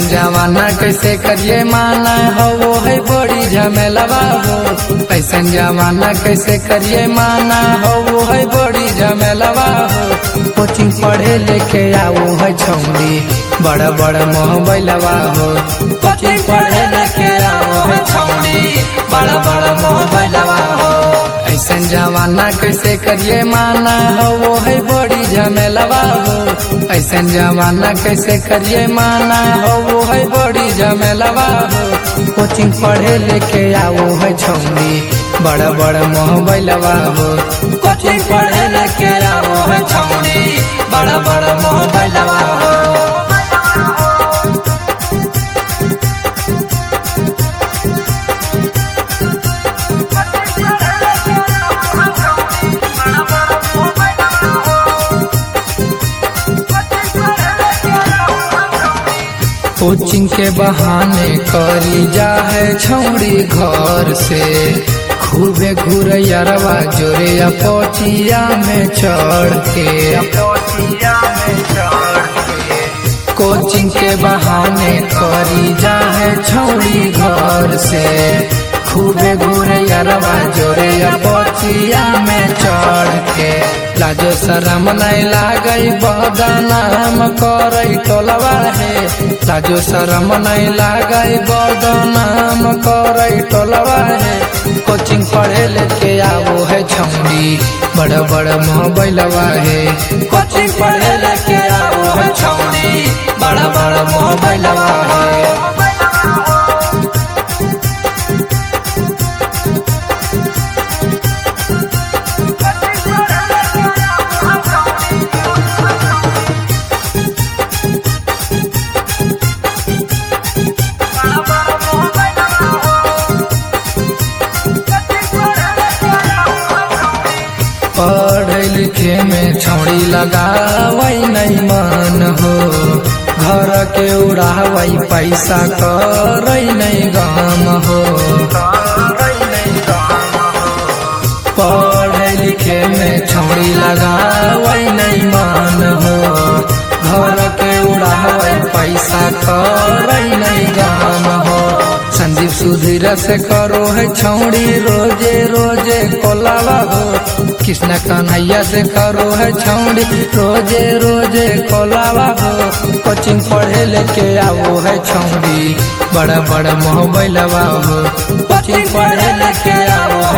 ऐसन जमाना कैसे करिए माना हो वो है बड़ी झमेलवा हो। ऐसन जमाना कैसे करिए माना हो वो है बड़ी झमेलवा हो। कोचिंग पढ़े लेके आओ है छौड़ी बड़ा बड़ा मोबाइलवा हो। कोचिंग पढ़े लेके आओ है छौड़ी बड़ा बड़ा मोबाइलवा हो। ऐसन जमाना कैसे करिए माना हो वो है बड़ी झमेलवा हो। ऐसन जमाना कैसे करिए माना हो वो है बड़ी झमेलवा हो। कोचिंग पढ़े लेके आओ है छौड़ी बड़ा बड़ा मोबाइलवा हो। कोचिंग पढ़े लेके आओ है छौड़ी बड़ा बड़ा मोबाइलवा हो। कोचिंग के बहाने करी जा है छौड़ी घर से। खूबे घुरैयरवा जोरे अपोचिया में चढ़ के। कोचिंग के बहाने करी जा है छौड़ी घर से। खूबे घुरैयरवा जोरे अपोचिया में चढ़ के। लाजो शरम नहीं लागई बदनाम करई टोलवा है। लाजो शरम नहीं लागई बदनाम करई टोलवा है। कोचिंग पढ़े लेके आओ है छौड़ी बड़ा बड़ा मोबाइलवा है। कोचिंग पढ़े लेके आओ है छौड़ी बड़ा बड़ा मोबाइलवा है। पढ़े लिखे में छौड़ी लगावई नहीं मन हो। घर के उड़ावई पैसा करई नहीं गम हो। पढ़े लिखे में छौड़ी लगावई नहीं मन हो। घर के उड़ावई पैसा करई नहीं गम हो। संदीप सुधीर से करो है छौड़ी रोजे रोजे कोलावा हो। कृष्ण कन्हैया से करो है छौड़ी रोजे रोजे कोलावा हो। कोचिंग पढ़े लेके आओ है छौड़ी बड़ा बड़ा मोबाइलवा हो। कोचिंग पढ़े लेके आओ